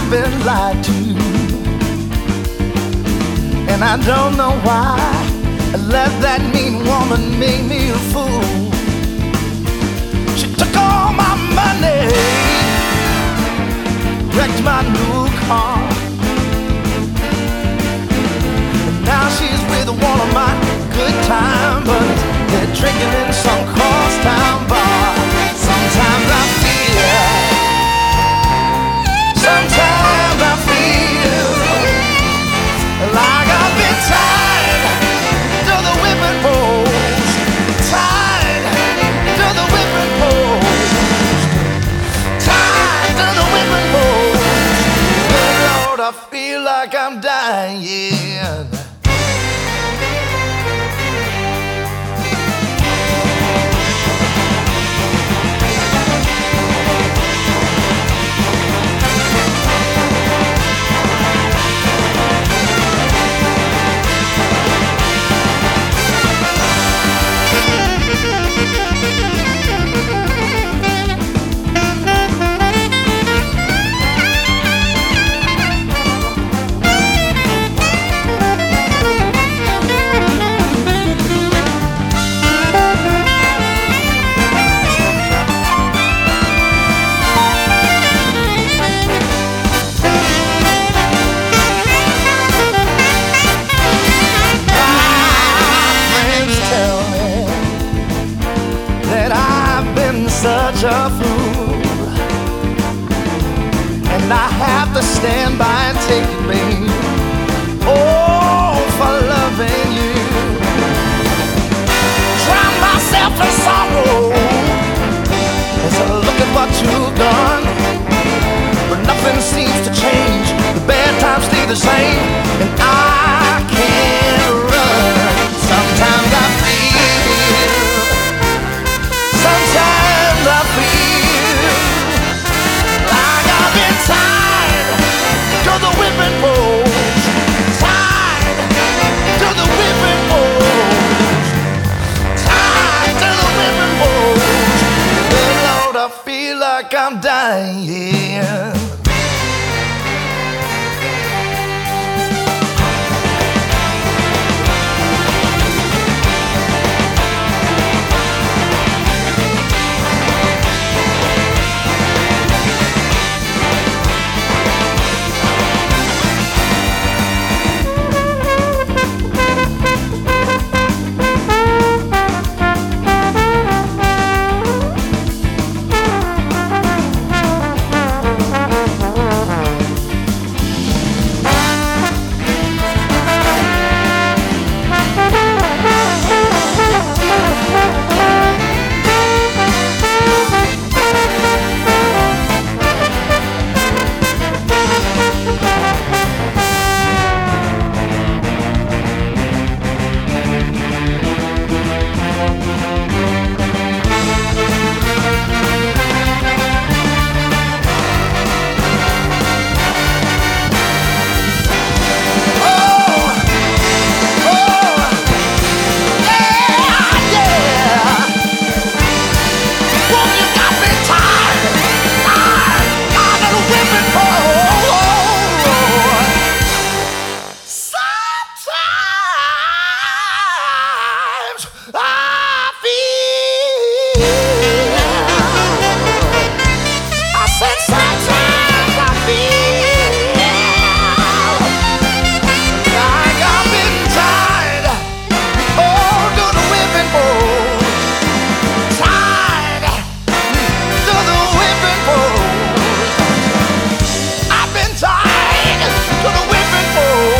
I've been lied to, and I don't know why I let that mean woman make me a fool. She took all my money, wrecked my new car, and now she's with one of my good time buddies. They're drinking in some crosstown bar. Sometimes I feel, sometimes I feel like I've been tied to the whipping post, tied to the whipping post, tied to the whipping post. Good Lord, I feel like I'm dying. Such a fool, and I have to stand by and take it, babe. Oh, for loving you, drown myself in sorrow as I look at what you've done, but nothing seems to change. The bad times stay the same, and I can't run. Sometimes I feel, sometimes I feel like I've been tied to the whipping post, tied to the whipping post, tied to the whipping post. Good Lord, I feel like I'm dying.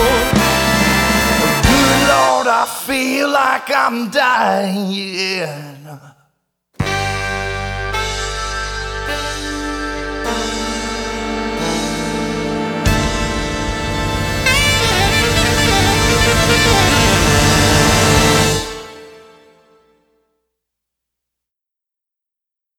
I feel like I'm dying, yeah.